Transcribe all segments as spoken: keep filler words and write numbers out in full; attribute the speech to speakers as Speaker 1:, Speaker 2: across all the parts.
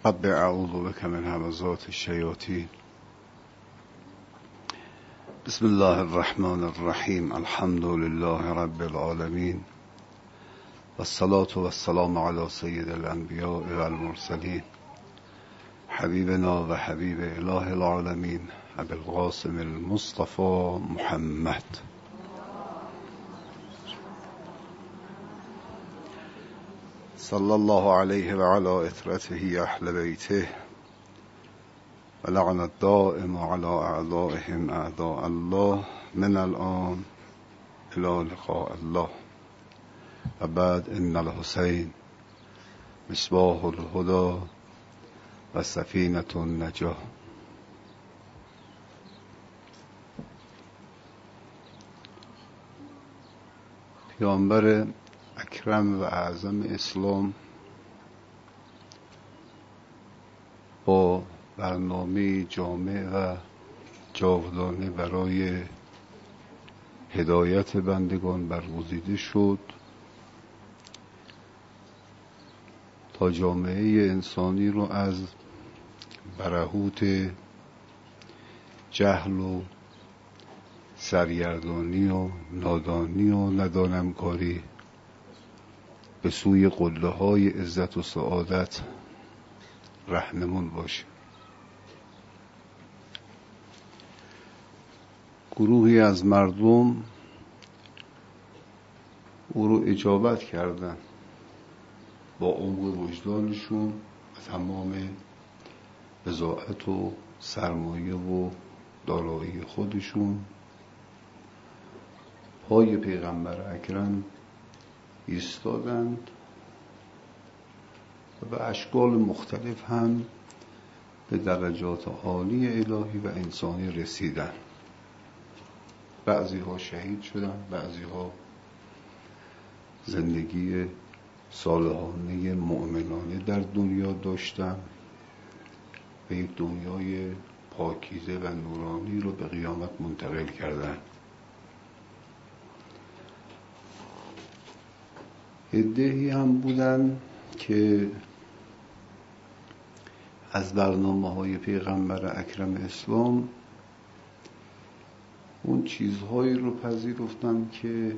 Speaker 1: رب اعوذ بک من همزات الشیاطین. بسم الله الرحمن الرحیم. الحمد لله رب العالمین والصلاة والسلام علی سید الانبیاء والمرسلین حبیبنا و حبیب اله العالمین ابی القاسم المصطفى محمد. صلی الله علیه و علی اطرته اهل بیته و لعن الدائم علی اعدائهم اعداء الله من الان الی لقاء الله. و بعد ان الحسین مصباح الهدى و سفینة النجاة. پیامبر اکرم و اعظم اسلام با برنامه جامع و جاودانه برای هدایت بندگان برگزیده شد تا جامعه انسانی رو از برهوت جهل و سرگردانی و نادانی و ندانمکاری به سوی قله های عزت و سعادت رهنمون باشه. گروهی از مردم او رو اجابت کردن با عمق وجدانشون و تمام بضاعت و سرمایه و دارایی خودشون پای پیغمبر اکرم ایستادند و به اشکال مختلف هم به درجات عالی الهی و انسانی رسیدند. بعضی ها شهید شدند، بعضی ها زندگی صالحانه مؤمنانه در دنیا داشتند و یک دنیای پاکیزه و نورانی رو به قیامت منتقل کردند. عده‌ای هم بودن که از برنامه‌های پیغمبر اکرم اسلام اون چیزهایی رو پذیرفتن که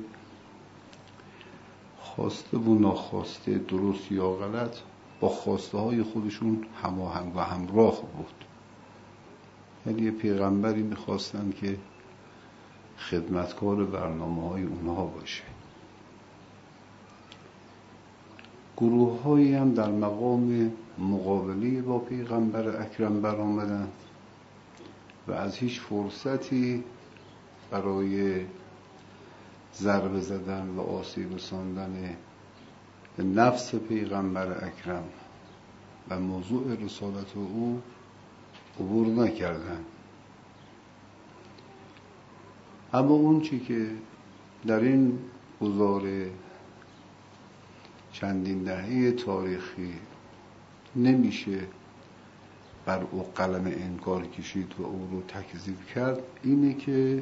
Speaker 1: خواسته و ناخواسته، درست یا غلط، با خواسته های خودشون هماهنگ و همراه بود. یعنی یه پیغمبری میخواستن که خدمتکار برنامه های اونها باشه. گروه هایی هم در مقام مقابله با پیغمبر اکرم برآمدند و از هیچ فرصتی برای ضربه زدن و آسیب رساندن به نفس پیغمبر اکرم و موضوع رسالت او عبور نکردند. اما اون چی که در این گذار چندین دهه تاریخی نمیشه بر او قلم انکار کشید و او رو تکذیب کرد اینه که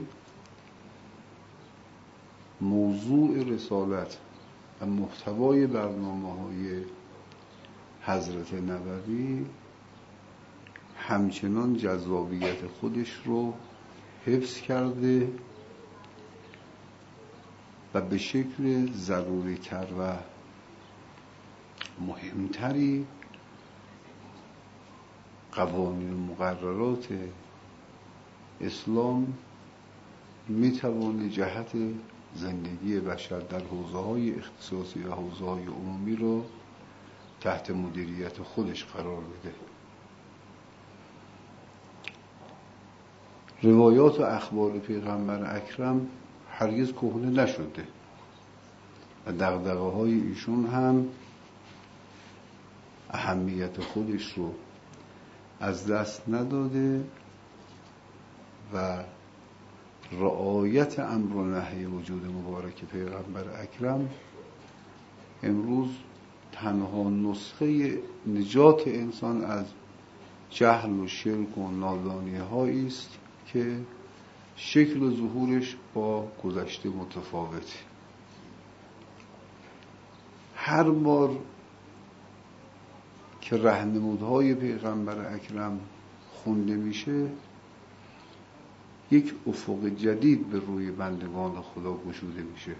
Speaker 1: موضوع رسالت و محتوای برنامه‌های حضرت نبوی همچنان جذابیت خودش رو حفظ کرده و به شکل ضروری تر و مهمتری قوانین و مقررات اسلام میتوانه جهت زندگی بشر در حوزه‌های اختصاصی و حوزه‌های عمومی رو تحت مدیریت خودش قرار بده. روایات و اخبار پیغمبر اکرم هرگز کهنه نشده و دغدغه‌های ایشون هم اهمیت خودش رو از دست نداده و رعایت امر و نهی وجود مبارک پیغمبر اکرم امروز تنها نسخه نجات انسان از جهل و شرک و نادانی هایی است که شکل ظهورش با گذشته متفاوته. هر بار که راهنمودهای پیغمبر اکرم خونده میشه، یک افق جدید به روی بندگان خدا گشوده میشه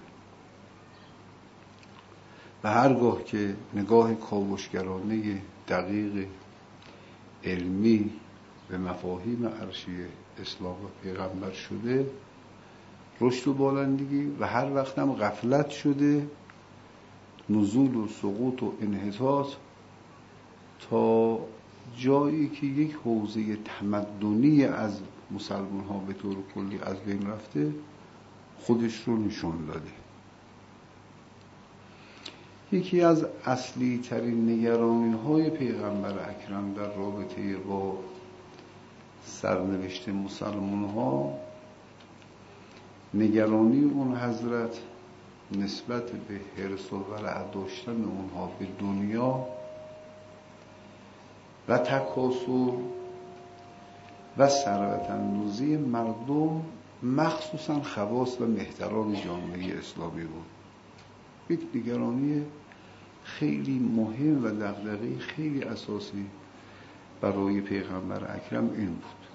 Speaker 1: و هرگاه که نگاه کاوشگرانه دقیق علمی به مفاهیم عرشی اسلام و پیغمبر شده، رشد و بالندگی، و هر وقت هم غفلت شده، نزول و سقوط و انحطاط، تا جایی که یک حوزه تمدنی از مسلمان ها به طور کلی از بین رفته خودش رو نشون داده. یکی از اصلی ترین نگرانی های پیغمبر اکرم در رابطه با سرنوشت مسلمان ها، نگرانی اون حضرت نسبت به حرص و ورع داشتن اونها به دنیا و تکاثر و ثروت اندوزی مردم، مخصوصا خواص و مهتران جامعه اسلامی بود. یک نگرانی خیلی مهم و دغدغه خیلی اساسی برای پیغمبر اکرم این بود.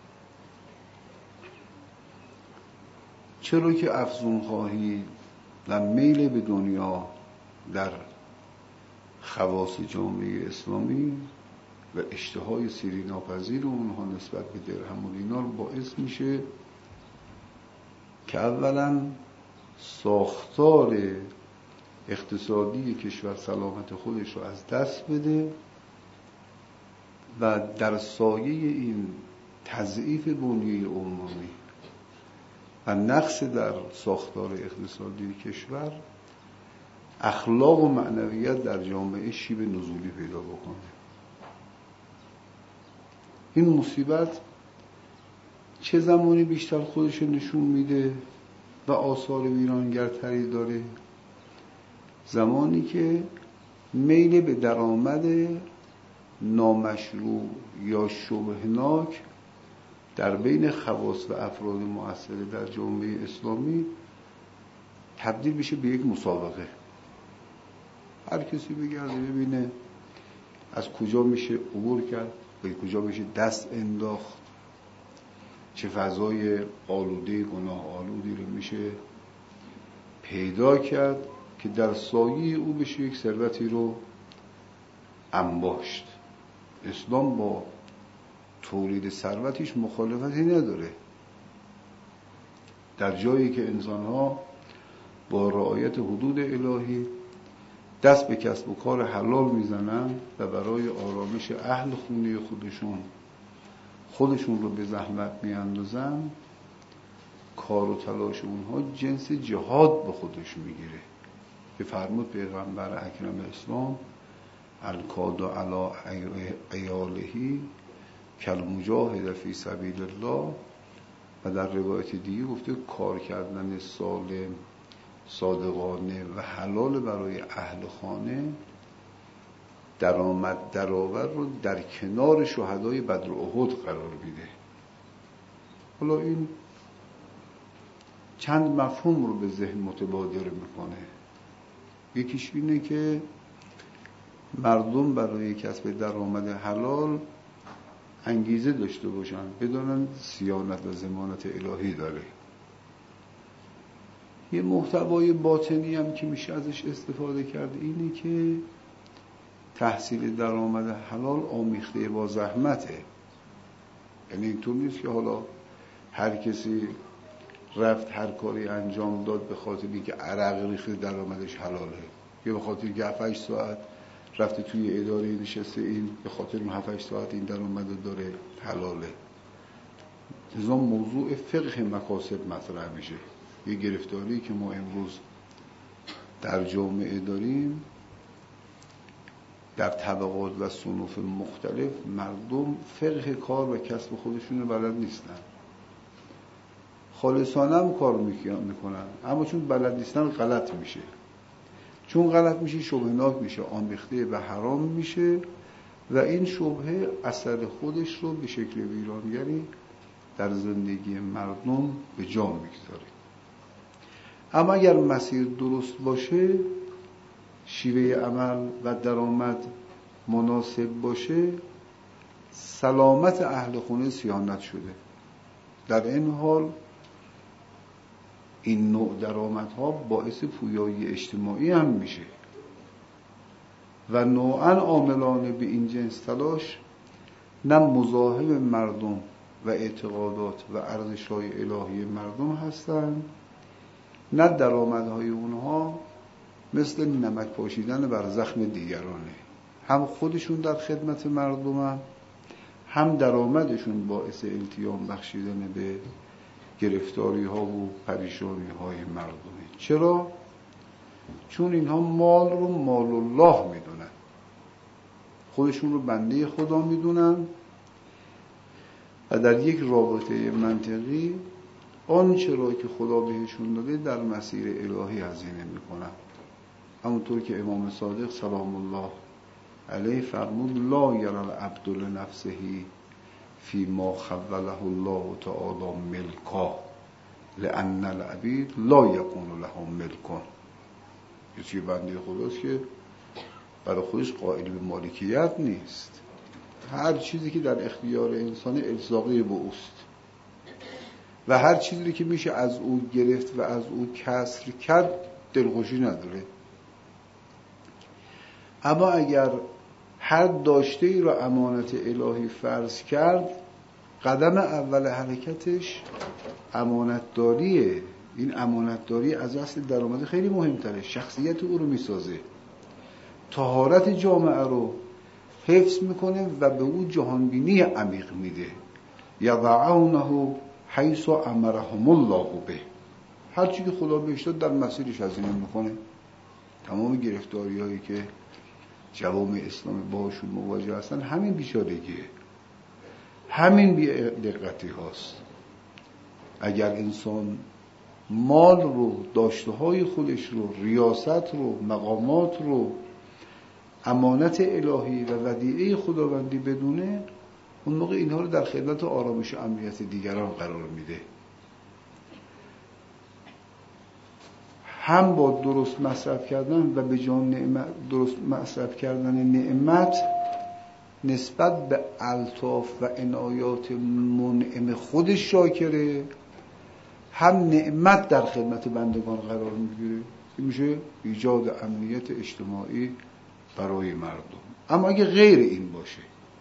Speaker 1: چرا که افزونخواهی و میل به دنیا در خواص جامعه اسلامی و اشتهای سیری ناپذیر اونها نسبت به درهم و دینار باعث میشه که اولا ساختار اقتصادی کشور سلامت خودش رو از دست بده و در سایه این تضعیف بنیه عمومی و نقص در ساختار اقتصادی کشور، اخلاق و معنویت در جامعه شیب نزولی پیدا بکنه. این مصیبت چه زمانی بیشتر خودش نشون میده و آثار ویرانگرتری داره؟ زمانی که میل به درآمد نامشروع یا شبهناک در بین خواص و افراد مؤثر در جامعه اسلامی تبدیل بشه به یک مسابقه. هر کسی بگرده ببینه از کجا میشه عبور کرد، به کجا میشه دست انداخت، چه فضای آلوده گناه آلودی رو میشه پیدا کرد که در سایه او بشه یک ثروتی رو انباشت. اسلام با تولید ثروتش مخالفتی نداره. در جایی که انسان‌ها با رعایت حدود الهی دست به کسب و کار حلال میزنن و برای آرامش اهل خونه خودشون خودشون رو به زحمت میاندازن، کار و تلاش اونها جنس جهاد به خودش میگیره که فرمود پیغمبر اکرم اسلام الکاد علی عیالهی کالمجاهد فی سبیل الله، و در روایت دیگه گفته کار کردن سالم صادقانه و حلال برای اهل خانه درآمد درآور رو در کنار شهدای بدر و احد قرار میده. حالا این چند مفهوم رو به ذهن متبادر میکنه. یکیش اینه که مردم برای کسب درآمد حلال انگیزه داشته باشن، بدونن صیانت و ضمانت الهی داره. یه محتوای باطنی هم که میشه ازش استفاده کرد اینه که تحصیل درآمد حلال آمیخته با زحمته. یعنی اینطور نیست که حالا هر کسی رفت هر کاری انجام داد به خاطر اینکه عرق ریخته درآمدش حلاله، یا به خاطر اینکه هفت هشت ساعت رفته توی اداره نشسته این به خاطر اون هفت هشت ساعت این درآمد داره حلاله. لذا موضوع فقه مکاسب مطرح میشه. یه گرفتاری که ما امروز در جامعه داریم، در طبقات و صنوف مختلف مردم فقه کار و کسب خودشون رو بلد نیستن. خالصانه هم کار میکنن اما چون بلد نیستن غلط میشه. چون غلط میشه شبهناک میشه، آمیخته و حرام میشه و این شبهه اثر خودش رو به شکل ویرانگری در زندگی مردم به جا میگذاره. اما اگر مسیر درست باشه، شیوه عمل و درآمد مناسب باشه سلامت اهل خونه صیانت شده. در این حال این نوع درآمدها باعث پویایی اجتماعی هم میشه و نوعاً عاملان به این جنس تلاش نه مزاحم مردم و اعتقادات و ارزش‌های الهی مردم هستند، نه درآمدهای اونها مثل نمک پاشیدن بر زخم دیگرانه. هم خودشون در خدمت مردمن، هم درآمدشون باعث التیام بخشیدن به گرفتاری ها و پریشانی های مردمه. چرا؟ چون اینها مال رو مال الله میدونن، خودشون رو بنده خدا میدونن و در یک رابطه منطقی آنچه را که خدا بهشون داده در مسیر الهی هزینه میکنن. همونطور که امام صادق سلام الله علیه فرمود لا یرى العبد لنفسه فی ما خوله الله تعالی ملکا لان العبید لا یکون لهم ملکون. یکی بنده خداست که برای خودش قائل به مالکیت نیست، هر چیزی که در اختیار انسان الزاقی به اوست و هر چیزی که میشه از او گرفت و از او کسر کرد دلخوشی نداره. اما اگر هر داشته ای را امانت الهی فرض کرد، قدم اول حرکتش امانتداریه. این امانتداری از اصل درآمد خیلی مهمتره، شخصیت او رو میسازه، طهارت جامعه رو حفظ میکنه و به او جهانبینی عمیق میده. یضعونه حیث امرهم الله به، هر چی که خدا بهش داد در مسیرش هزینه میکنه. تمام گرفتاری هایی که جوامع اسلامی باشون مواجه هستن همین بیچارگیه، همین بی دقتی هاست. اگر انسان مال رو، داشته های خودش رو، ریاست رو، مقامات رو امانت الهی و ودیعه خداوندی بدونه، اون موقع اینها رو در خدمت آرامش و امنیت دیگران قرار میده. هم با درست مصرف کردن و به جان نعمت درست مصرف کردن نعمت نسبت به الطاف و عنایات منعم خودش شاکره، هم نعمت در خدمت بندگان قرار میگیره. این میشه ایجاد امنیت اجتماعی برای مردم. اما اگه غیر این باشه،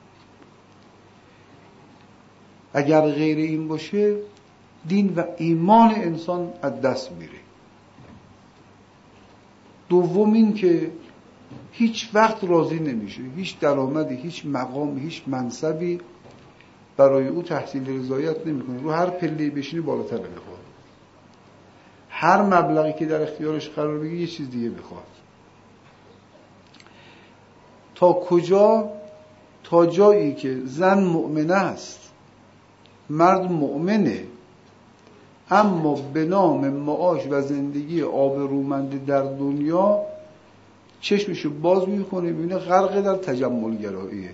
Speaker 1: اگر غیر این باشه دین و ایمان انسان از دست میره. دوم این که هیچ وقت راضی نمیشه، هیچ درآمدی، هیچ مقام، هیچ منصبی برای او تحصیل رضایت نمیکنه. رو هر پله بشینی بالاتر میخواد، هر مبلغی که در اختیارش قرار بگیره یه چیز دیگه میخواد. تا کجا؟ تا جایی که زن مؤمنه است، مرد مؤمنه، اما به نام معاش و زندگی آبرومند در دنیا چشمشو باز میکنه، میبینه غرق در تجمل گراییه.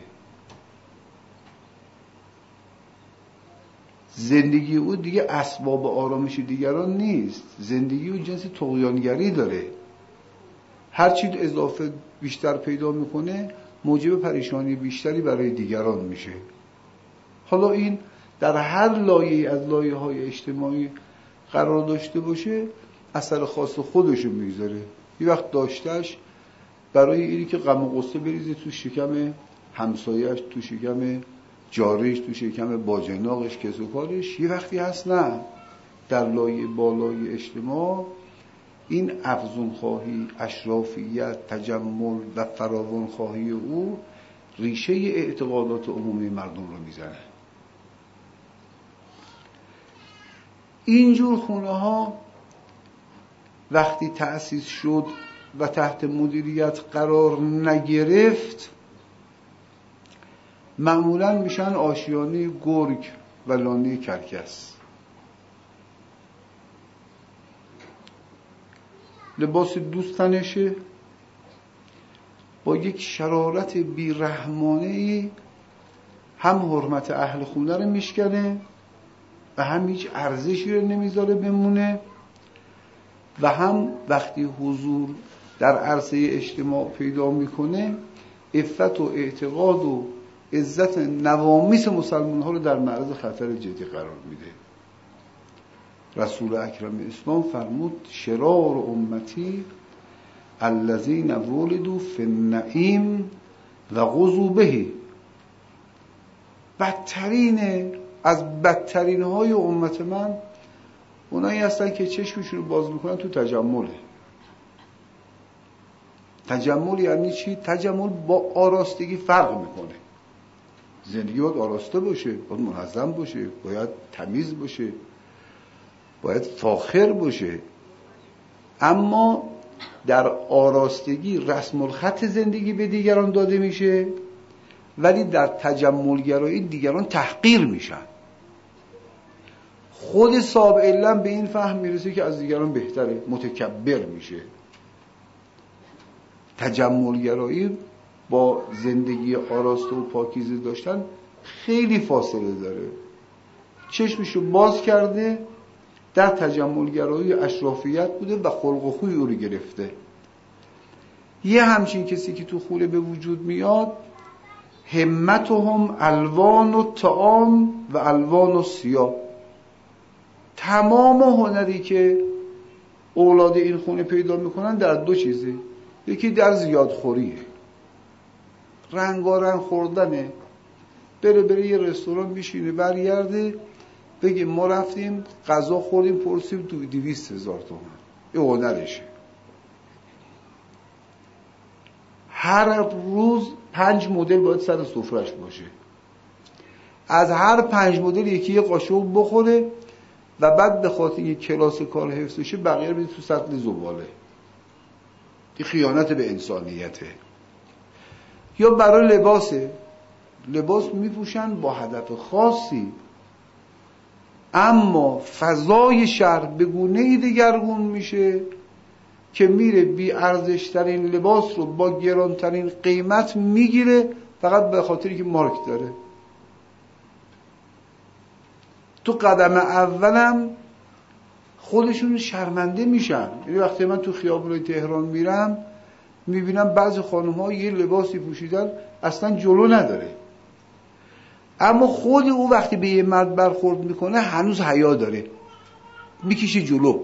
Speaker 1: زندگی او دیگه اسباب آرامش دیگران نیست، زندگی او جنس طغیانگری داره. هر چی اضافه بیشتر پیدا میکنه موجب پریشانی بیشتری برای دیگران میشه. حالا این در هر لایه از لایه‌های اجتماعی قرار داشته باشه اثر خاص خودشو میذاره. یه وقت داشتش برای اینی که غم و غصه بریزه تو شکم همسایه‌اش، تو شکم جاریش، تو شکم باجناقش، کس و کارش. یه وقتی هست نه، در لایه بالای اجتماع این افزون خواهی، اشرافیت، تجمل و فراوان خواهی او ریشه اعتقادات عمومی مردم رو میزنه. اینجور خونه ها وقتی تأسیس شد و تحت مدیریت قرار نگرفت معمولاً میشن آشیانه گرگ و لانه کرکس. لباس دوستنشه با یک شرارت بیرحمانه‌ای هم حرمت اهل خونه رو میشکنه و هم هیچ ارزشی رو نمیذاره بمونه و هم وقتی حضور در عرصه اجتماع پیدا میکنه عفت و اعتقاد و عزت نوامیس مسلمان ها رو در معرض خطر جدی قرار میده. رسول اکرم اسلام فرمود شرار امتی الذین ولدوا فی النعیم و غزوا به. بدترین از بدترین های امت من اونایی هستن که چشمشون رو باز میکنن تو تجمله. تجمل یعنی چی؟ تجمل با آراستگی فرق میکنه. زندگی باید آراسته باشه، باید منظم باشه، باید تمیز باشه، باید فاخر باشه. اما در آراستگی رسم الخط زندگی به دیگران داده میشه، ولی در تجملگرایی دیگران تحقیر میشن. خود صاحب علم به این فهم میرسه که از دیگران بهتره، متکبر میشه. تجملگرایی با زندگی آراسته و پاکیزه داشتن خیلی فاصله داره. چشمشو باز کرده، در تجملگرایی اشرافیت بوده و خلق و خوی او رو گرفته. یه همچین کسی که تو خوله به وجود میاد، همتهم الوان و طعام و الوان و سیاه. تمام هنری که اولاد این خونه پیدا میکنن در دو چیزه. یکی در زیادخوریه، رنگارنگ خوردنه. بره بره یه رستوران بشینه، برگرده بگه ما رفتیم غذا خوردیم پرسیم تو دویست هزار تومن. یه هنرشه. هر روز پنج مدل باید سر سفرش باشه. از هر پنج مدل یکی یه قاشق بخوره و بعد به خاطر یه کلاس کار حفظشه بقیه رو بده تو سطل زباله. این خیانت به انسانیته. یا برای لباسه، لباس میپوشن با هدف خاصی، اما فضای شهر به گونه‌ای دگرگون میشه که میره بی ارزشترین لباس رو با گرانترین قیمت میگیره فقط به خاطری که مارک داره. تو قدم اولم خودشون شرمنده میشن. یعنی وقتی من تو خیابونای تهران میرم میبینم بعضی خانم‌ها یه لباسی پوشیدن اصلا جلو نداره، اما خود او وقتی به یه مرد برخورد میکنه هنوز حیا داره، میکشه جلو.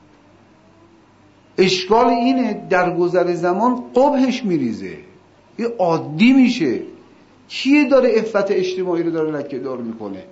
Speaker 1: اشکال اینه در گذر زمان قبحش میریزه، یه عادی میشه. کیه داره عفت اجتماعی رو داره لکه‌دار میکنه؟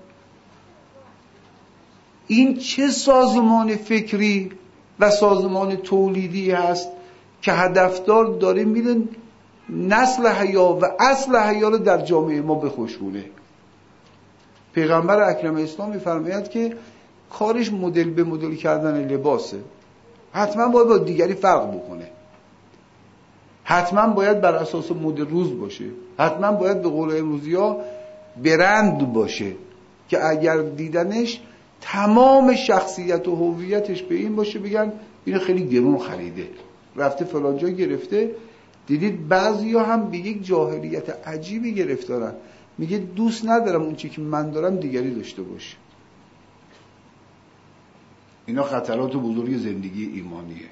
Speaker 1: این چه سازمان فکری و سازمان تولیدی هست که هدفدار داره میره نسل حیا و اصل حیا رو در جامعه ما بخشونه. پیغمبر اکرم اسلام میفرماید که کارش مدل به مدل کردن لباسه. حتما باید با دیگری فرق بکنه، حتما باید بر اساس مد روز باشه، حتما باید به قول امروزی ها برند باشه که اگر دیدنش تمام شخصیت و هویتش به این باشه بگن اینو خیلی گرون خریده، رفته فلان جا گرفته. دیدید بعضیا هم به یک جاهلیت عجیبی گرفتارن، میگه دوست ندارم اون چی که من دارم دیگری داشته باشه. اینا خطرات بزرگ زندگی ایمانیه.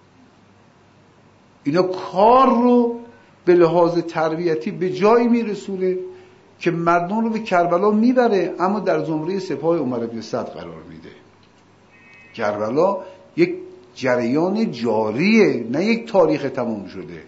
Speaker 1: اینا کار رو به لحاظ تربیتی به جایی میرسونه که مردم رو به کربلا میبره، اما در زمره سپاه عمر بن سعد قرار میده. کربلا یک جریان جاریه، نه یک تاریخ تمام شده.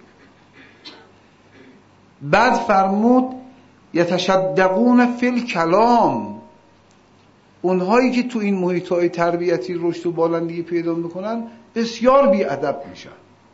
Speaker 1: بعد فرمود یتشدقون فی الکلام. اونهایی که تو این محیط‌های تربیتی رشد و بالندگی پیدا میکنن بسیار بی‌ادب میشن،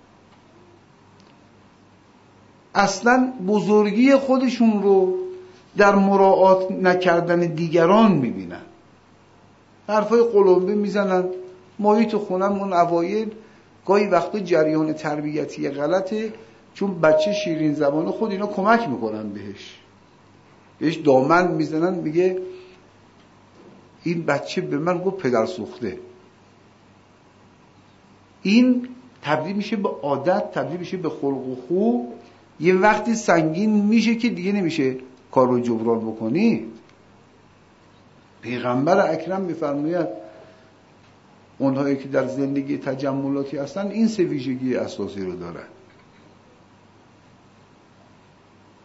Speaker 1: اصلا بزرگی خودشون رو در مراعات نکردن دیگران میبینن، حرفای قلمبه میزنن. محیط خونم اون اوایل گاهی وقتا جریان تربیتی غلطه، چون بچه شیرین زبانه خود اینا کمک میکنن بهش، بهش دامن میزنن، میگه این بچه به من گفت پدر سوخته. این تبدیل میشه به عادت، تبدیل میشه به خلق و خو. یه وقتی سنگین میشه که دیگه نمیشه کار رو جبران بکنی. پیغمبر اکرم میفرماید اونهایی که در زندگی تجملاتی هستن این سه ویژگی اساسی رو دارن.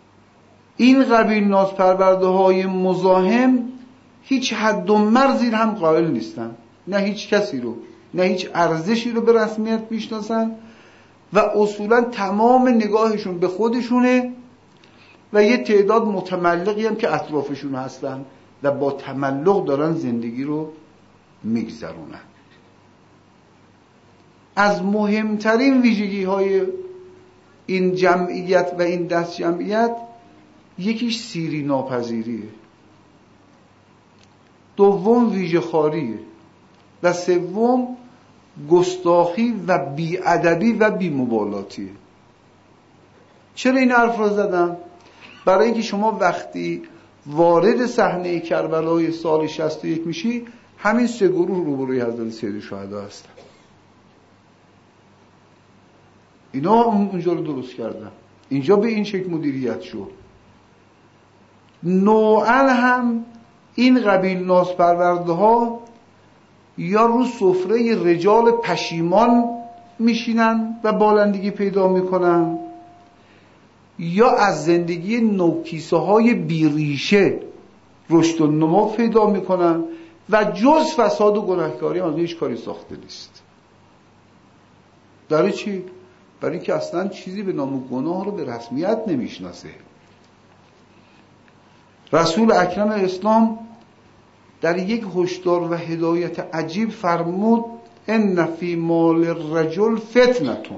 Speaker 1: این قبیل نازپرورده های مزاحم هیچ حد و مرزی هم قائل نیستن، نه هیچ کسی رو، نه هیچ ارزشی رو به رسمیت میشناسن و اصولا تمام نگاهشون به خودشونه و یه تعداد متملقی هم که اطرافشون هستن و با تملق دارن زندگی رو میگذرونن. از مهمترین ویژگی های این جمعیت و این دست جمعیت یکیش سیری ناپذیریه، دوم ویژه خواریه و سوم گستاخی و بی‌ادبی و بی‌مبالاتیه. چرا این حرف رو زدم؟ برای اینکه شما وقتی وارد صحنه کربلای سال شصت و یک میشی، همین سه گروه روبروی حضرت سید الشهدا هستن. اینا اونجا رو درست کردن، اینجا به این شکل مدیریت شد. نوعا هم این قبیل نازپرورده ها یا رو سفره رجال پشیمان میشینن و بالندگی پیدا میکنن، یا از زندگی نوکیسه های بیریشه رشد و نما پیدا میکنن و جز فساد و گناهکاری از هیچ کاری ساخته نیست. برای چی؟ برای اینکه اصلا چیزی به نام گناه رو به رسمیت نمیشناسه. رسول اکرم اسلام در یک هشدار و هدایت عجیب فرمود ان فی مال الرجل فتنتون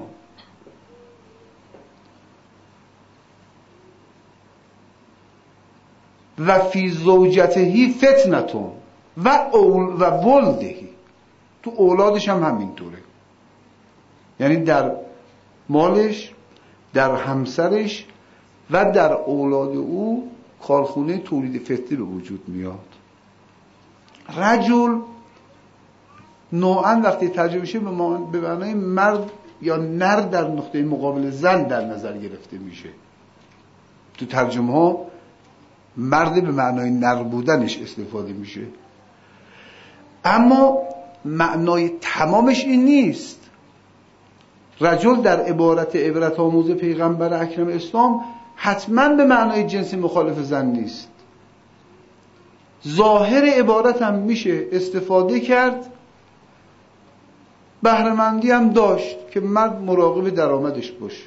Speaker 1: و فی زوجته فتنتون و اول و ولدهی. تو اولادش هم همینطوره، یعنی در مالش، در همسرش و در اولاد او کارخونه تولید فتنه به وجود میاد. رجل نوعا وقتی ترجمه میشه به معنای مرد یا نر در نقطه مقابل زن در نظر گرفته میشه. تو ترجمه ها مرد به معنای نر بودنش استفاده میشه، اما معنای تمامش این نیست. رجل در عبارت عبرت آموز پیغمبر اکرم اسلام حتما به معنای جنس مخالف زن نیست. ظاهر عبارت هم میشه استفاده کرد، بهره‌مندی هم داشت که مرد مراقب درآمدش باشه.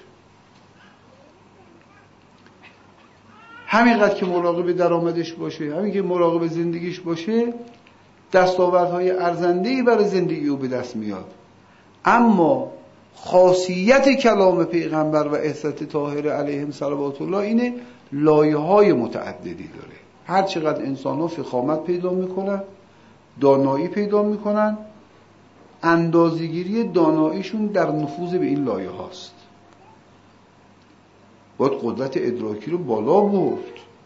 Speaker 1: همینقدر که مراقب درآمدش باشه، همین که مراقب زندگیش باشه، دستاوردهای ارزنده‌ای برای زندگی او به دست میاد. اما خاصیت کلام پیغمبر و عزت طاهره علیهم صلوات الله اینه لایه‌های متعددی داره. هر چقدر انسان‌ها فخامت پیدا میکنن، دانایی پیدا میکنن، اندازه‌گیری داناییشون در نفوذ به این لایه هاست. باید قدرت ادراکی رو بالا برد،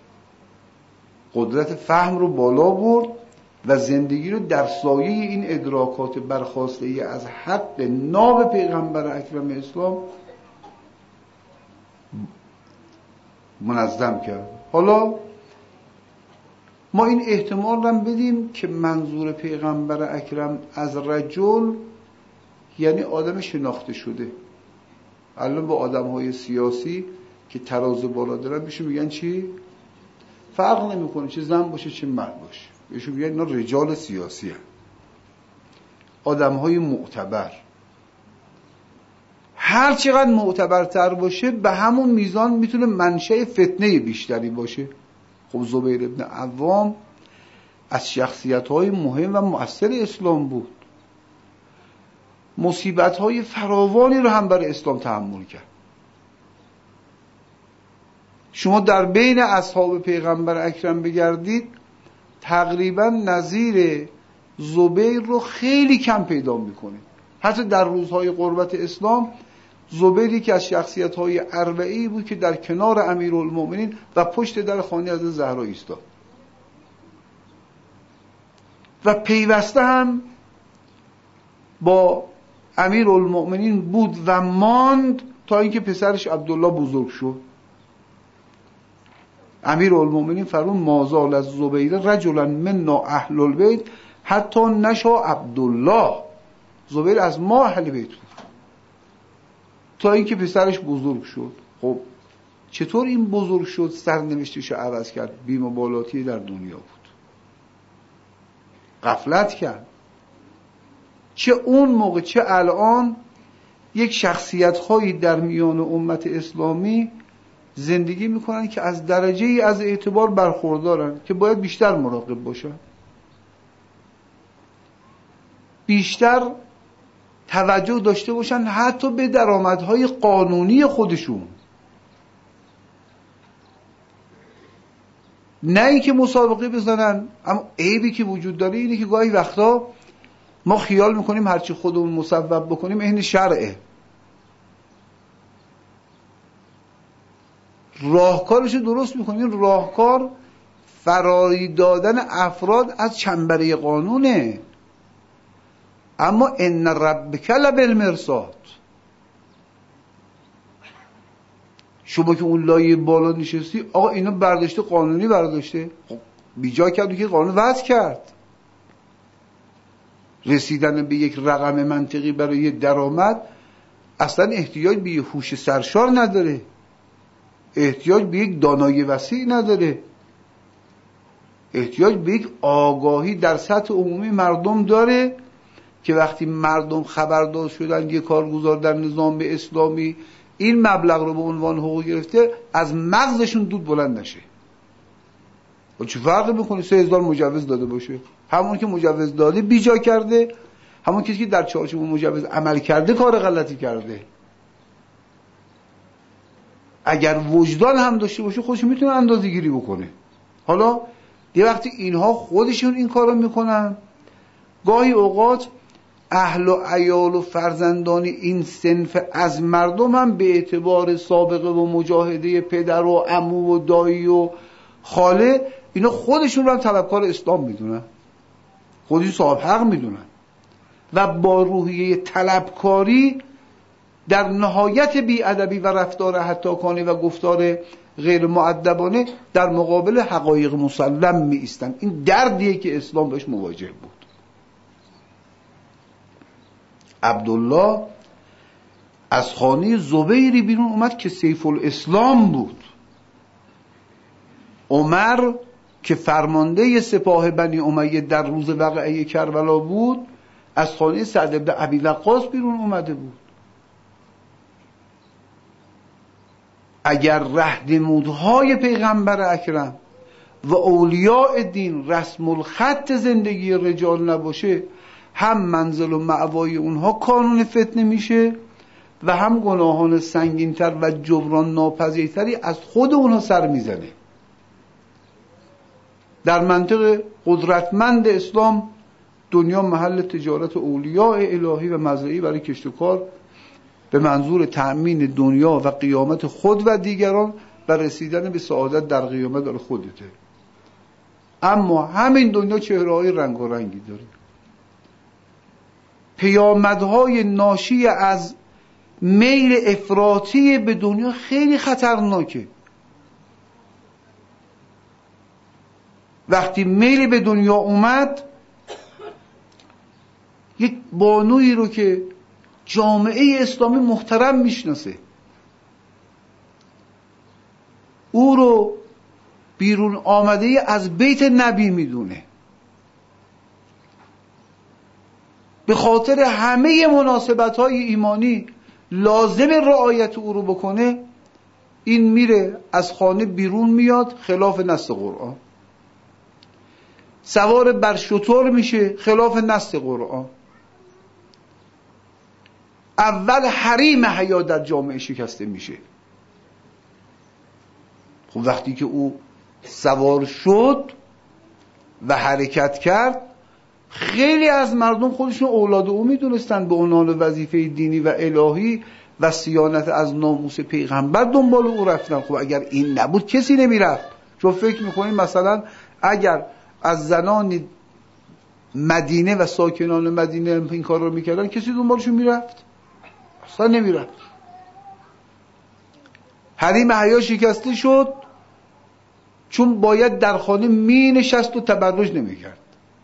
Speaker 1: قدرت فهم رو بالا برد و زندگی رو در سایه این ادراکات برخاسته ای از حق ناب پیغمبر اکرم اسلام منظم کرد. حالا ما این احتمال رو بدیم که منظور پیغمبر اکرم از رجل یعنی آدم شناخته شده. الان با آدم‌های سیاسی که تراز بالا دارن بهشون میگن چی؟ فرق نمی‌کنه چه زن باشه چه مرد باشه، بهشون میگن اینا رجال سیاسی هستند، آدم‌های معتبر. هر چقدر معتبرتر باشه به همون میزان میتونه منشأ فتنه بیشتری باشه. خب زبیر ابن عوام از شخصیت‌های مهم و مؤثر اسلام بود، مصیبت‌های فراوانی رو هم برای اسلام تحمل کرد. شما در بین اصحاب پیغمبر اکرم بگردید تقریبا نظیر زبیر رو خیلی کم پیدا میکنید. حتی در روزهای قربت اسلام زبیری که از شخصیت‌های اربعی بود که در کنار امیرالمومنین و پشت در خانه حضرت زهرا ایستاد و پیوسته هم با امیرالمومنین بود و ماند تا اینکه پسرش عبدالله بزرگ شد. امیرالمومنین فرمود مازال از زبیر رجلا منا اهل البیت حتی نشا عبدالله. زبیر از ما اهل بیت بود تا اینکه پسرش بزرگ شد. خب چطور این بزرگ شد سرنوشتش رو عوض کرد؟ بی‌مبالاتی در دنیا بود، غفلت کرد. چه اون موقع چه الان یک شخصیت هایی در میان امت اسلامی زندگی میکنن که از درجه ای از اعتبار برخوردارن که باید بیشتر مراقب باشن، بیشتر توجه داشته باشن حتی به درآمدهای قانونی خودشون. نه اینکه مسابقه بزنن، اما عیبی که وجود داره اینه که گاهی وقتا ما خیال میکنیم هرچی خودمون مصوب بکنیم عین شرعه. راهکارشو درست میکنیم، راهکار فراری دادن افراد از چنبره قانونه. اما ان ربک لبالمرصاد، شما که اون لایه بالا نشستی، آقا اینا برداشته قانونی برداشته، خب بیجا کرد که قانون وضع کرد. رسیدن به یک رقم منطقی برای درآمد اصلا احتیاج به یک هوش سرشار نداره، احتیاج به یک دانایی وسیع نداره، احتیاج به یک آگاهی در سطح عمومی مردم داره که وقتی مردم خبردار شدن یک کارگزار در نظام اسلامی این مبلغ رو به عنوان حقوق گرفته، از مغزشون دود بلند نشه. و چه فرقی میکنه سه هزار مجوز داده باشه؟ همون که مجوز داده بیجا کرده، همون کسی که در چارچوب مجوز عمل کرده کار غلطی کرده. اگر وجدان هم داشته باشه خودش میتونه اندازه گیری بکنه. حالا یه وقتی اینها خودشون این کارو میکنن، گاهی اوقات اهل و عیال و فرزندان این صنف از مردم هم به اعتبار سابقه و مجاهده پدر و عمو و دایی و خاله، اینا خودشون رو هم طلبکار اسلام میدونن، خودشون صاحب حق میدونن و با روحیه طلبکاری در نهایت بی‌ادبی و رفتار هتاکانه و گفتار غیر مؤدبانه در مقابل حقایق مسلم می ایستن. این دردیه که اسلام بهش مواجه بود. عبدالله از خانه زبیری بیرون اومد که سیف الاسلام بود. عمر که فرمانده سپاه بنی امیه در روز وقعه کربلا بود، از خانه سعد بن ابی وقاص بیرون اومده بود. اگر رهنمودهای پیغمبر اکرم و اولیاء دین رسم الخط زندگی رجال نباشه، هم منزل و مأوای اونها کانون فتنه میشه و هم گناهان سنگینتر و جبران ناپذیرتری از خود اونها سر میزنه. در منطق قدرتمند اسلام دنیا محل تجارت اولیاء الهی و مزرعی برای کشت و کار به منظور تأمین دنیا و قیامت خود و دیگران و رسیدن به سعادت در قیامت در خودته. اما همین دنیا چهره‌های رنگ و رنگی داره. پیامدهای ناشی از میل افراطی به دنیا خیلی خطرناکه. وقتی میل به دنیا اومد، یک بانویی رو که جامعه اسلامی محترم میشناسه، او رو بیرون آمده از بیت نبی میدونه، به خاطر همه مناسبت‌های ایمانی لازم رعایت او رو بکنه، این میره از خانه بیرون میاد خلاف نص قرآن، سوار بر شتر میشه خلاف نص قرآن. اول حریم حیا در جامعه شکسته میشه. خب وقتی که او سوار شد و حرکت کرد، خیلی از مردم خودشون اولاد او میدونستن، به عنوان وظیفه دینی و الهی و صیانت از ناموس پیغمبر دنبال او رفتن. خب اگر این نبود کسی نمیرفت. چون فکر میکنیم مثلا اگر از زنان مدینه و ساکنان مدینه این کار رو میکردن کسی دنبالشون میرفت؟ اصلا نمیرفت. حریم حیا شکسته شد چون باید در خانه می نشست و تبرج نمی کرد.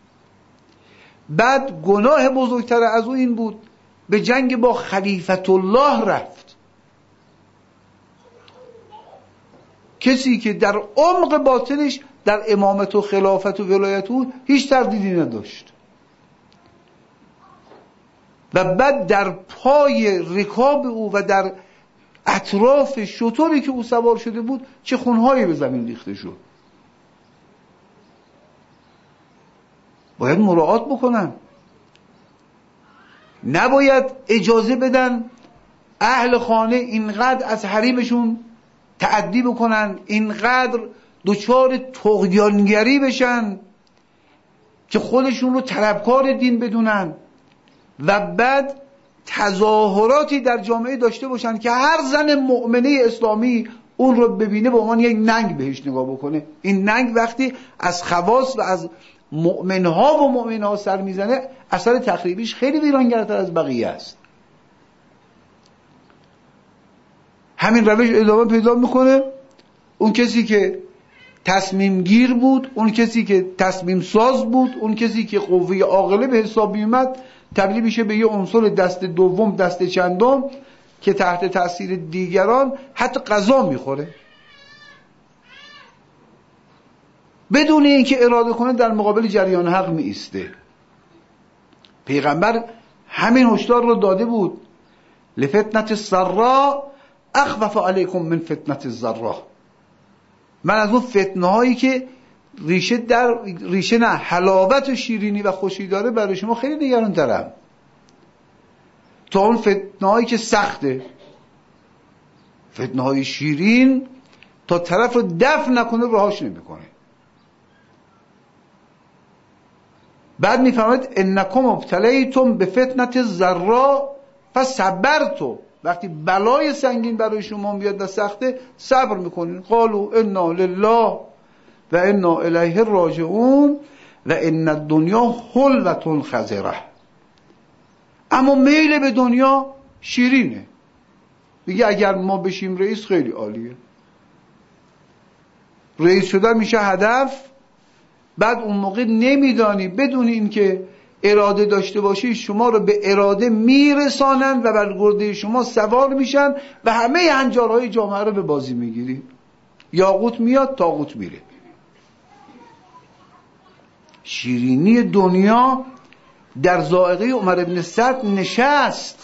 Speaker 1: بعد گناه بزرگتر از او این بود به جنگ با خلیفت الله رفت. کسی که در عمق باطنش در امامت و خلافت و ولایت او هیچ تردیدی نداشت و بعد در پای رکاب او و در اطراف شتری که او سوار شده بود چه خونهایی به زمین ریخته شد. باید مراعات بکنن، نباید اجازه بدن اهل خانه اینقدر از حریمشون تعدی بکنن، اینقدر دچار طغیانگری بشن که خودشون رو طلبکار دین بدونن و بعد تظاهراتی در جامعه داشته باشن که هر زن مؤمنه اسلامی اون رو ببینه به عنوان یک ننگ بهش نگاه بکنه. این ننگ وقتی از خواص و از مؤمنها و مؤمنها سر میزنه اثر تخریبیش خیلی ویرانگرتر از بقیه است. همین روش ادامه پیدا میکنه. اون کسی که تصمیم گیر بود، اون کسی که تصمیم ساز بود، اون کسی که قوه عاقله به حساب میومد تبدیل میشه به یه عنصر دست دوم، دست چندم که تحت تاثیر دیگران حتی غذا میخوره بدون اینکه اراده کنه در مقابل جریان حق می ایسته. پیغمبر همین هشدار رو داده بود: لفتنة السرا اخوف علیکم من فتنة الضرا. من از اون فتنه هایی که ریشه در ریشه نه حلاوت و شیرینی و خوشی داره برای شما خیلی نگران ترم تا اون فتنه هایی که سخته. فتنه های شیرین تا طرف رو دفع نکنه رهاش نمیکنه. بعد میفرماید انکم ابتلیتم به فتنة الضرا فصبرتم. وقتی بلای سنگین برای شما میاد و سخته صبر میکنین. قالوا انا لله و انا الیه راجعون و ان الدنیا حلوة خضرة. اما میل به دنیا شیرینه. میگه اگر ما بشیم رئیس خیلی عالیه. رئیس شدن میشه هدف. بعد اون موقع نمیدانی بدون این که اراده داشته باشی شما رو به اراده میرسانن و بر گرده شما سوار میشن و همه هنجارهای جامعه رو به بازی میگیری. یاقوت میاد طاغوت میره. شیرینی دنیا در ذائقه عمر بن سعد نشست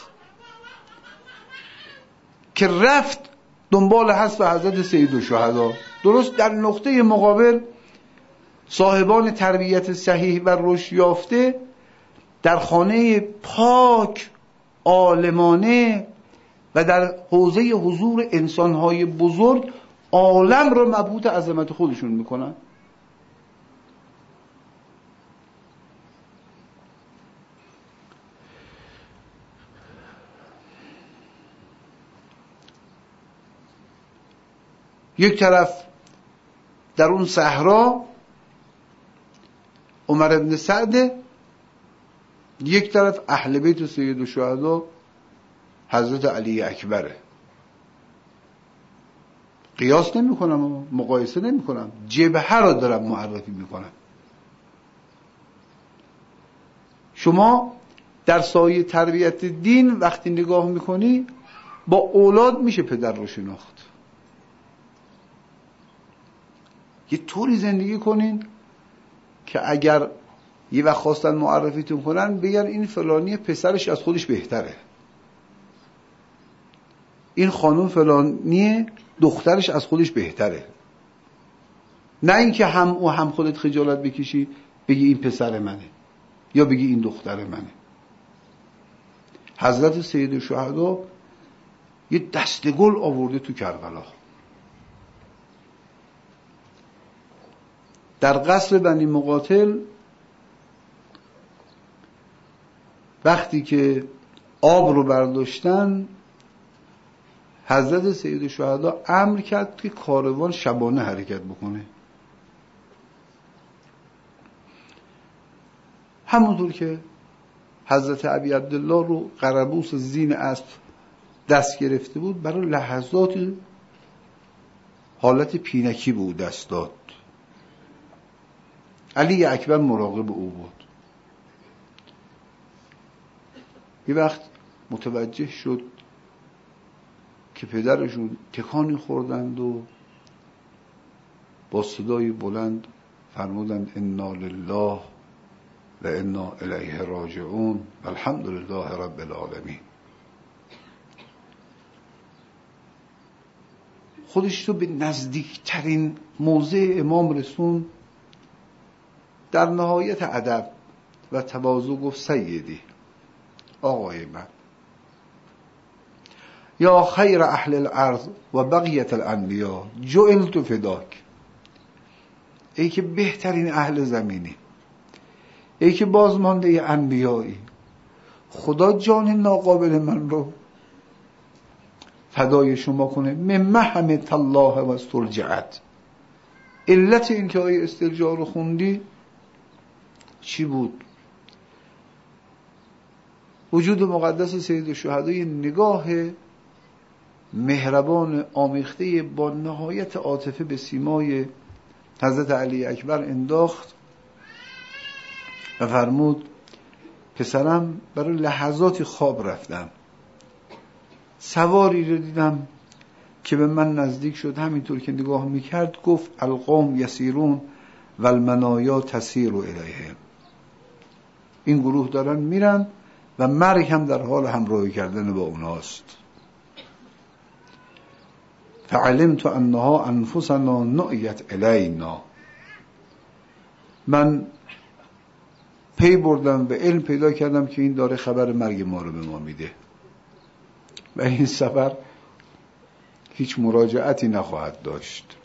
Speaker 1: که رفت دنبال حذف حضرت سید الشهدا. درست در نقطه مقابل صاحبان تربیت صحیح و رشد یافته در خانه پاک عالمانه و در حوزه حضور انسانهای بزرگ عالم رو مبهوت عظمت خودشون میکنن. یک طرف در اون صحرا عمر بن سعد، یک طرف اهل بیت سید الشهدا حضرت علی اکبره. قیاس نمی کنم و مقایسه نمی کنم، جبهه را دارم معرفی می کنم. شما در سایه تربیت دین وقتی نگاه میکنی با اولاد میشه پدر رو شناخت. یه طوری زندگی کنین که اگر یه وقت خواستن معرفیتون کنن بگن این فلانی پسرش از خودش بهتره، این خانم فلانی دخترش از خودش بهتره. نه اینکه هم او هم خودت خجالت بکشی بگی این پسر منه یا بگی این دختر منه. حضرت سید الشهدا یه دسته گل آورده تو کربلا. در قصر بنی مقاتل وقتی که آب رو برداشتن حضرت سید الشهدا امر کرد که کاروان شبانه حرکت بکنه. همونطور که حضرت ابی عبدالله رو قربوس زین اسب دست گرفته بود برای لحظات حالت پینکی به او دست داد. علی اکبر مراقب او بود. یه وقت متوجه شد که پدرشون تکانی خوردند و با صدای بلند فرمودند انا لله و انا الیه راجعون و الحمد لله رب العالمین. خودش رو به نزدیکترین موضع امام رسون، در نهایت ادب و تواضع گفت سیدی، آقای من، یا خیر اهل الارض و بقیت الانبیا جعلت فداک، ای که بهترین اهل زمینی، ای که بازمانده انبیایی، خدا جان ناقابل من رو فدای شما کنه. مما حمدت الله و استرجعت. علت این که آیه استرجاع رو خوندی چی بود؟ وجود مقدس سید الشهدا یه نگاه مهربان آمیخته با نهایت عاطفه به سیمای حضرت علی اکبر انداخت و فرمود پسرم برای لحظاتی خواب رفتم، سواری رو دیدم که به من نزدیک شد، همینطور که نگاه میکرد گفت القوم یسیرون و المنایا تسیر الیهم، این گروه دارن میرن و مرگ هم در حال همراهی کردن با اوناست. فعلمت انها انفسنا نعیت الینا، من پی بردم و علم پیدا کردم که این داره خبر مرگ ما رو به ما میده و این سفر هیچ مراجعتی نخواهد داشت.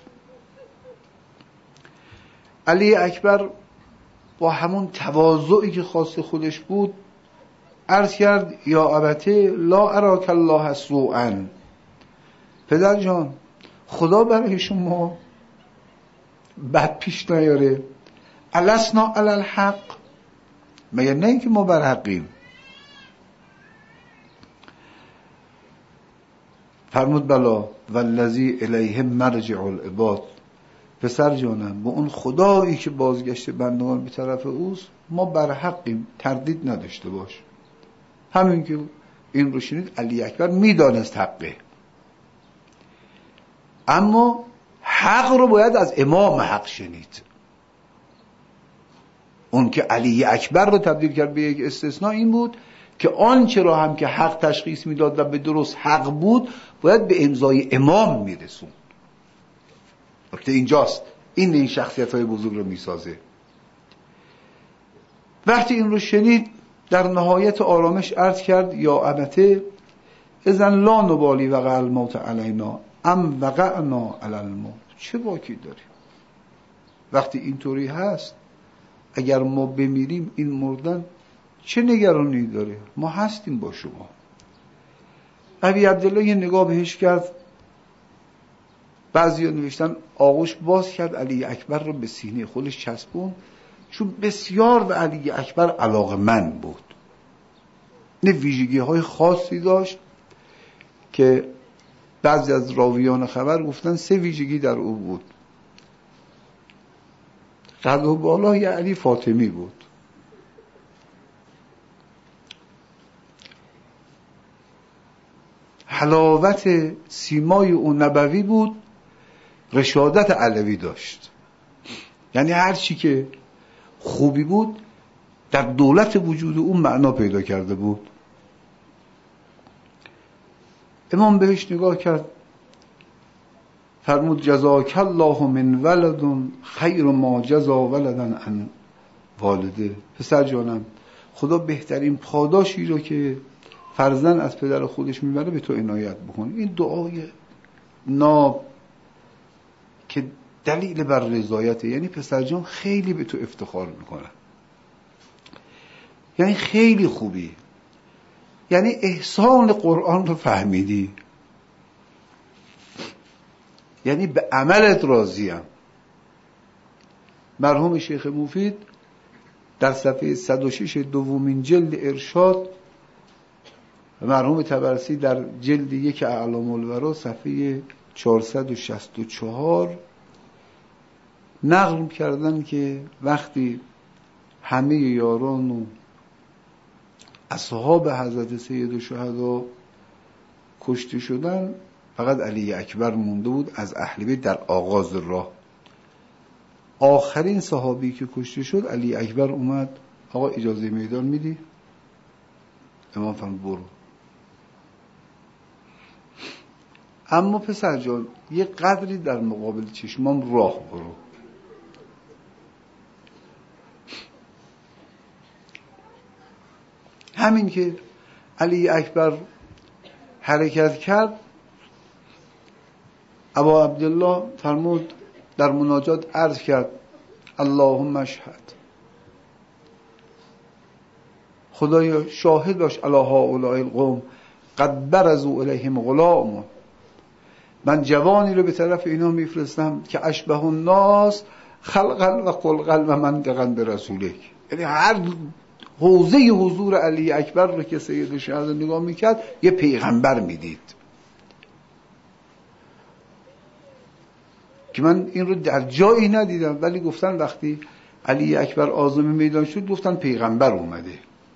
Speaker 1: علی اکبر با همون تواضعی که خاص خودش بود عرض کرد یا ابته لا اراک الله سوءا، پدر جان خدا برای شما بد پیش نیاره، السنا علی الحق، مگر نه اینکه ما بر حقیم؟ فرمود بلا والذی الیه مرجع العباد، پسر جانم با اون خدایی که بازگشت بندگان به طرف اوست ما بر حقیم، تردید نداشته باش. همین که این رو شنید علی اکبر میدانست حقه، اما حق رو باید از امام حق شنید. اون که علی اکبر رو تبدیل کرد به یک استثناء این بود که آنچه را هم که حق تشخیص میداد و به درست حق بود باید به امضای امام میرسوند. نکته اینجاست، این این شخصیت های بزرگ رو میسازه. وقتی این رو شنید در نهایت آرامش عرض کرد یا ابته اذن لا نبالی وقع الموت علینا ام وقعنا علی الموت، چه باکی داریم وقتی اینطوری هست؟ اگر ما بمیریم این مردن چه نگرانی داره؟ ما هستیم با شما. ابی عبدالله یه نگاه بهش کرد، بعضی ها نوشتن آغوش باز کرد، علی اکبر رو به سینه خودش چسبون، چون بسیار به علی اکبر علاقه‌مند بود. نه ویژگی های خاصی داشت که بعضی از راویان خبر گفتن سه ویژگی در او بود. قد و بالای علی فاطمی بود، حلاوت سیمای او نبوی بود، رشادت علوی داشت. یعنی هر چی که خوبی بود در دولت وجود او معنا پیدا کرده بود. امام بهش نگاه کرد فرمود جزاک الله من ولد خیر ما جزا ولدا عن والده، پسر جانم خدا بهترین پاداشی رو که فرزند از پدر خودش میبره به تو عنایت بکنه. این دعای ناب که دلیل بر رضایته، یعنی پسر جان خیلی به تو افتخار میکنه، یعنی خیلی خوبی، یعنی احسان قرآن رو فهمیدی، یعنی به عملت راضیم. مرحوم شیخ مفید در صفحه صد و شش دومین جلد ارشاد و مرحوم طبرسی در جلد یک اعلام الورا صفحه چهارصد و شصت و چهار نقل کردن که وقتی همه یاران و اصحاب حضرت سید الشهدا کشته شدن فقط علی اکبر مونده بود از اهل بیت در آغاز راه. آخرین صحابی که کشته شد علی اکبر اومد آقا اجازه میدان میدی؟ امام فرمود برو. اما پسر جان یه قدری در مقابل چشمام راه برو. همین که علی اکبر حرکت کرد ابا عبدالله فرمود در مناجات عرض کرد اللهم اشهد، خدایا شاهد باش علی هؤلاء القوم قد برزوا الیهم غلام، من جوانی رو به طرف اینا میفرستم که اشبه الناس خلقا و خلقا و منطقا به رسولک. یعنی هر حوزه حضور علی اکبر رو که سید شهدا نگاه میکرد یه پیغمبر میدید. که من این رو در جایی ندیدم، ولی گفتن وقتی علی اکبر عازم میدان شد گفتن پیغمبر اومده.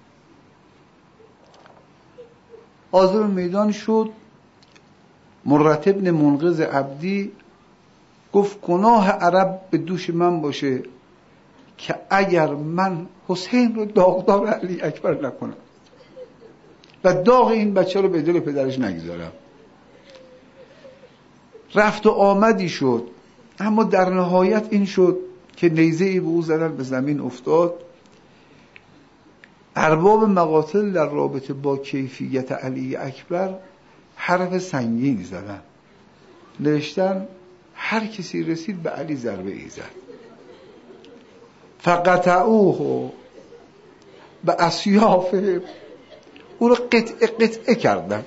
Speaker 1: عازم میدان شد، مرت ابن منقذ عبدی گفت گناه عرب به دوش من باشه که اگر من حسین رو داغدار علی اکبر نکنم و داغ این بچه رو به دل پدرش نگذارم. رفت و آمدی شد، اما در نهایت این شد که نیزه‌ای به او زدن، به زمین افتاد. ارباب مقاتل در رابطه با کیفیت علی اکبر حرف سنگین زدن، نوشتن هر کسی رسید به علی ضربه ای زد. فقطعوه به اسیاف، او رو قطعه قطعه کردن.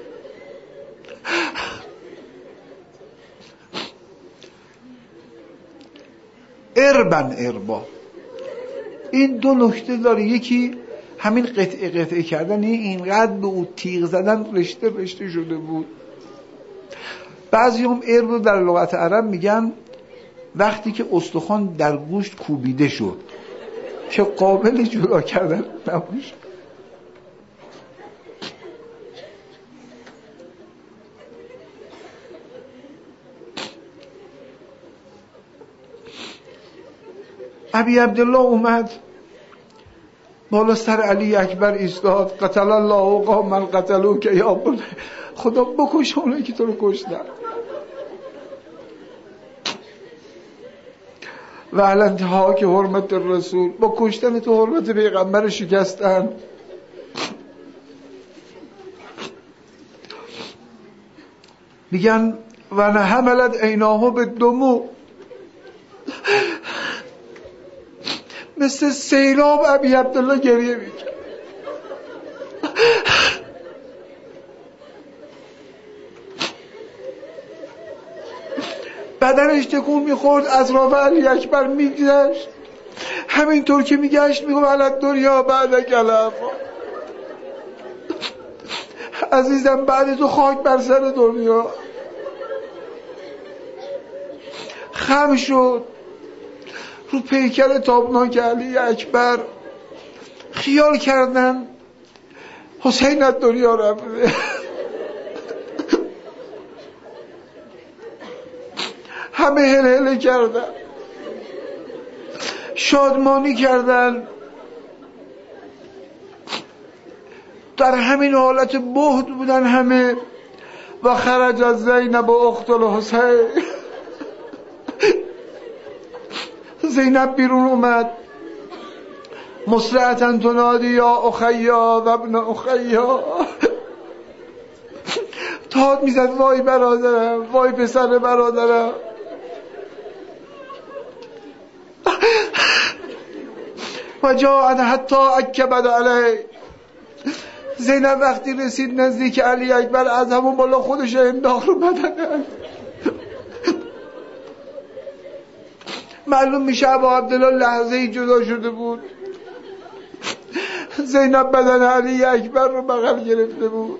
Speaker 1: اربن اربا. این دو نکته داره، یکی همین قطعه قطعه کردن، اینقدر به او تیغ زدن رشته رشته شده بود. بعضی هم ارب در لغت عرب میگن وقتی که استخوان در گوشت کوبیده شد که قابل جدا کردن نباشه. ابی عبدالله اومد بالا سر علی اکبر ایستاد، قتل الله قوما قتلوک یا بنی، خدا بکش اونایی که تو رو کشتن و علی انتهاک حرمت الرسول، با کشتن تو حرمت پیغمبر شکستن. میگن و حملت عیناهو به دمو، مثل سیلاب ابی عبدالله گریه میکرد. بدنش تکون میخورد، از راه علی اکبر میگذشت، همینطور که میگشت میگو علت دنیا بعد کلم، عزیزم بعد تو خاک بر سر دنیا. خم شد رو پیکر تابناک علی اکبر، خیال کردن حسین از دنیا رفته. همه هل هل کردن، شادمانی کردن، در همین حالت بهت بودن همه. و خرج از زینب و اخت الحسین، زینب بیرون اومد، مسرعتن تنادی یا اخیا و ابن اخیا، داد میزد وای برادرم، وای پسر برادرم. و جاءت حتی اکبد علیه، زینب وقتی رسید نزدیک علی اکبر از همون بالا خودش انداخت رو بدنه. معلوم میشه ابا عبدالله لحظه‌ای جدا شده بود. زینب بدن علی اکبر رو بغل گرفته بود.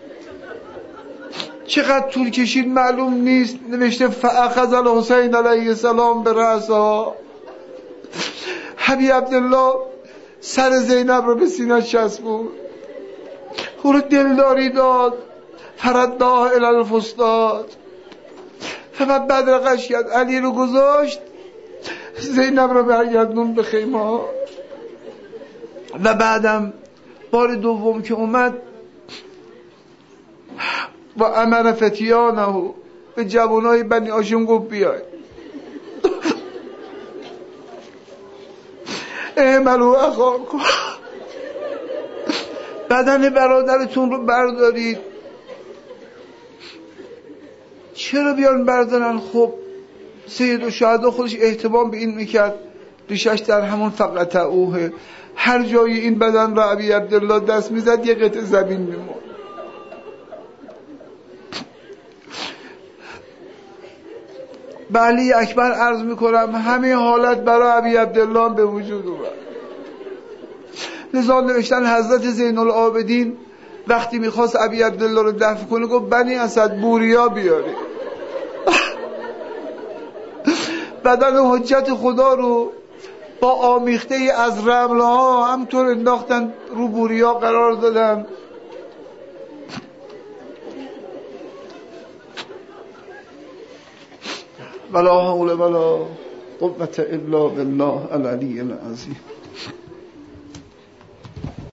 Speaker 1: چقدر طول کشید معلوم نیست. نوشته فاخذ الحسین علیه السلام به رأسها، ابی عبدالله سر زینب رو به سینه چسبوند، او رو دلداری داد، فرداه الی الفستاد، فقط بدرقش کرد، علی رو گذاشت
Speaker 2: زینب رو برگردون به خیمه ها. و بعدم بار دوم که اومد و امر فتیانه، به جوانای بنی هاشم گفت بیاید اعملوا اخاکم، بدن برادرتون رو بردارید. چرا بیان بردارن؟ خب سید الشهدا خودش اهتمام به این میکرد، ریشش در همون فقط اوه، هر جایی این بدن را ابی عبدالله دست میزد یه قطعه زمین میمون. به علی اکبر عرض میکنم همه حالت برای ابی عبدالله به وجود اومد. لذا نوشتن حضرت زین العابدین وقتی میخواست ابی عبدالله رو دفن کنه گفت بنی اسد بوریا بیاری. بدن حجت خدا رو با آمیخته ای از رمله ها همطور انداختن رو بوریا قرار دادن. ولا حول ولا قوة الا بالله العلی العظیم.